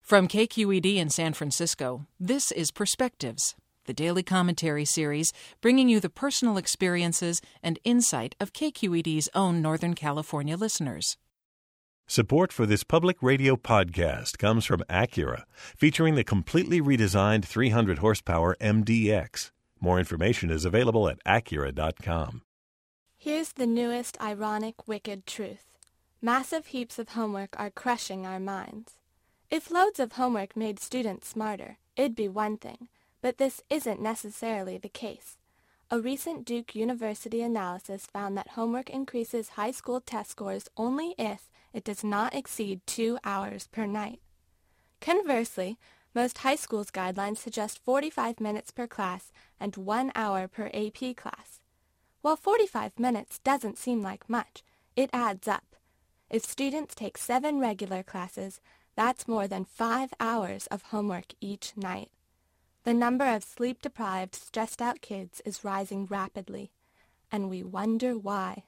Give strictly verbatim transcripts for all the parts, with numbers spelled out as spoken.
From K Q E D in San Francisco, this is Perspectives, the daily commentary series bringing you the personal experiences and insight of K Q E D's own Northern California listeners. Support for this public radio podcast comes from Acura, featuring the completely redesigned three hundred horsepower M D X. More information is available at Acura dot com. Here's the newest ironic, wicked truth. Massive heaps of homework are crushing our minds. If loads of homework made students smarter, it'd be one thing, but this isn't necessarily the case. A recent Duke University analysis found that homework increases high school test scores only if it does not exceed two hours per night. Conversely, most high schools' guidelines suggest forty-five minutes per class and one hour per A P class. While forty-five minutes doesn't seem like much, it adds up. If students take seven regular classes, that's more than five hours of homework each night. The number of sleep-deprived, stressed-out kids is rising rapidly, and we wonder why.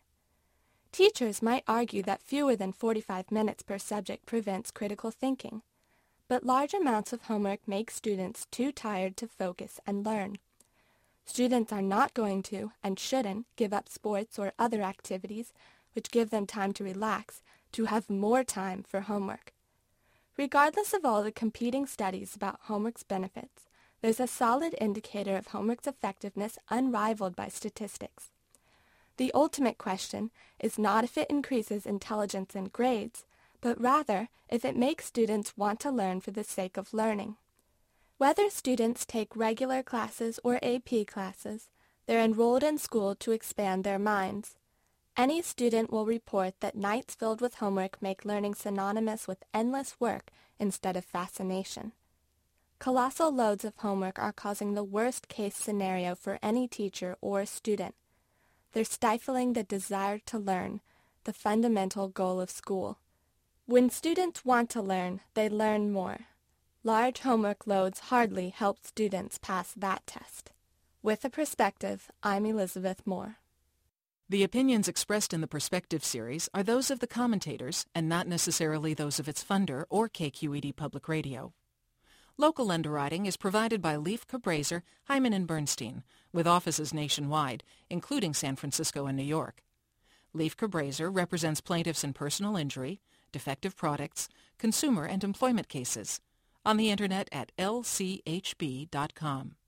Teachers might argue that fewer than forty-five minutes per subject prevents critical thinking, but large amounts of homework make students too tired to focus and learn. Students are not going to, and shouldn't, give up sports or other activities which give them time to relax, to have more time for homework. Regardless of all the competing studies about homework's benefits, there's a solid indicator of homework's effectiveness unrivaled by statistics. The ultimate question is not if it increases intelligence and grades, but rather if it makes students want to learn for the sake of learning. Whether students take regular classes or A P classes, they're enrolled in school to expand their minds. Any student will report that nights filled with homework make learning synonymous with endless work instead of fascination. Colossal loads of homework are causing the worst-case scenario for any teacher or student. They're stifling the desire to learn, the fundamental goal of school. When students want to learn, they learn more. Large homework loads hardly help students pass that test. With a Perspective, I'm Elizabeth Moore. The opinions expressed in the Perspective series are those of the commentators and not necessarily those of its funder or K Q E D Public Radio. Local underwriting is provided by Leif Cabraser, Hyman and Bernstein, with offices nationwide, including San Francisco and New York. Leif Cabraser represents plaintiffs in personal injury, defective products, consumer and employment cases, on the Internet at L C H B dot com.